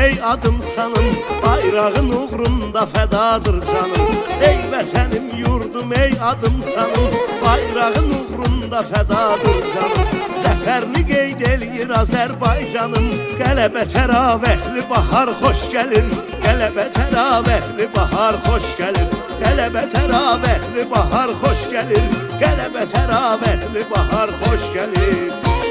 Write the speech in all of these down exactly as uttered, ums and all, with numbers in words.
ey adım sanım, bayrağın uğrunda fədadır canım. Ey vətənim, yurdum, ey adım sanım, bayrağın uğrunda fədadır canım. Zəfərini qeyd eləyir Azərbaycanım, qələbə təravətli bahar xoş gəlir. Qələbə təravətli bahar xoş gəlir. Qələbə təravətli bahar xoş gəlir. Qələbə təravətli bahar xoş gəlir.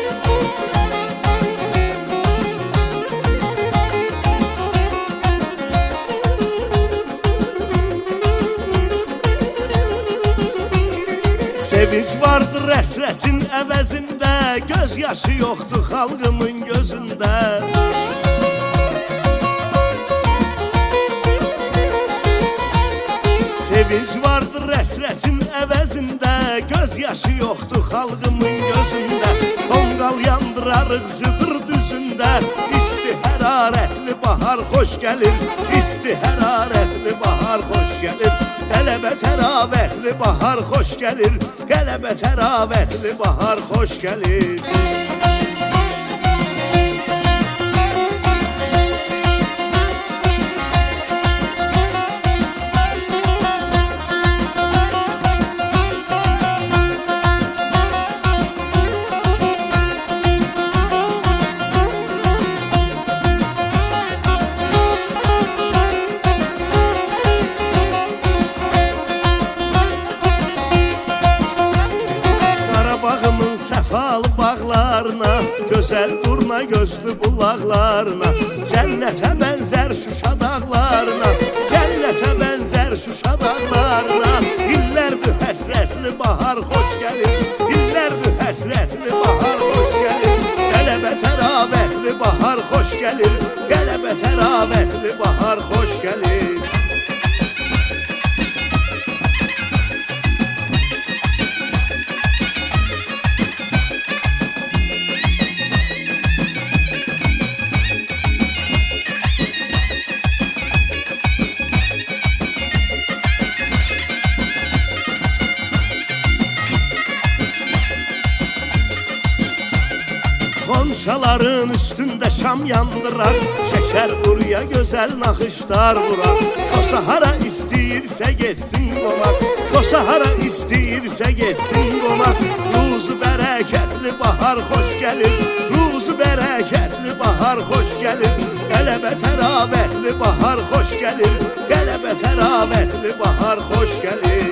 Sevinç vardır həsrətin əvəzində, göz yaşı yoxdur xalqımın gözündə. Sevinç vardır həsrətin əvəzində, göz yaşı yoxdur xalqımın gözündə. Tonqal yandırar ığcıdır düzündə, isti hərarətli bahar xoş gəlir. İsti hərarətli bahar xoş gəlir. Qələbə təravətli bahar xoş gəlir. Qələbə təravətli bahar xoş gəlir. Səfalı bağlarına, gözəl durna gözlü bulaqlarına, cənnətə bənzər Şuşa dağlarına, cənnətə bənzər Şuşa dağlarına. İllərdir həsrətli bahar xoş gəlir. İllərdir həsrətli bahar xoş gəlir. Qələbə təravətli bahar xoş gəlir. Qələbə təravətli bahar xoş gəlir. Qonşaların üstündə şam yandırar, şəkər buraya gözəl naxışlar vurar. Kosa hara istəyirsə getsin qonaq, Kosa hara istəyirsə getsin qonaq. Ruzu bərəkətli bahar xoş gəlir. Ruzu bərəkətli bahar xoş gəlir. Qələbə təravətli bahar xoş gəlir. Qələbə təravətli bahar xoş gəlir.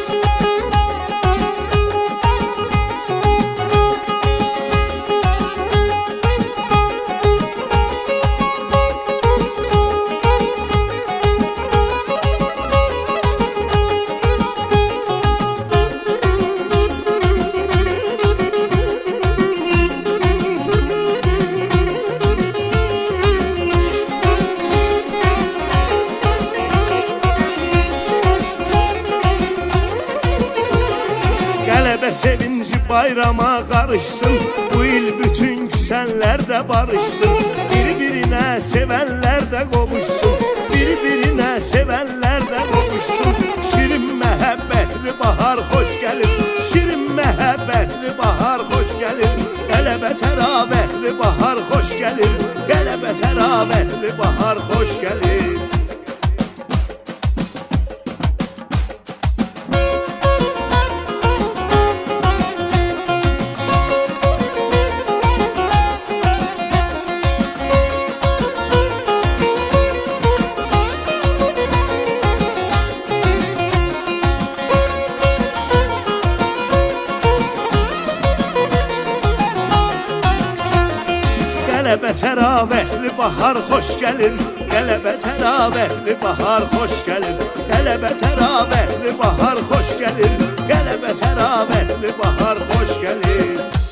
Qələbə sevinci bayrama qarışsın, bu il bütün küsənlər də barışsın. Bir-birinə sevənlər də qovuşsun, bir-birinə sevənlər də qovuşsun. Şirin məhəbbətli bahar xoş gəlir. Şirin məhəbbətli bahar xoş gəlir. Qələbə təravətli bahar xoş gəlir. Qələbə təravətli bahar xoş gəlir. Qələbə təravətli bahar xoş gəlir. Qələbə təravətli bahar xoş gəlir. Qələbə təravətli bahar xoş gəlir. Qələbə təravətli bahar xoş gəlir.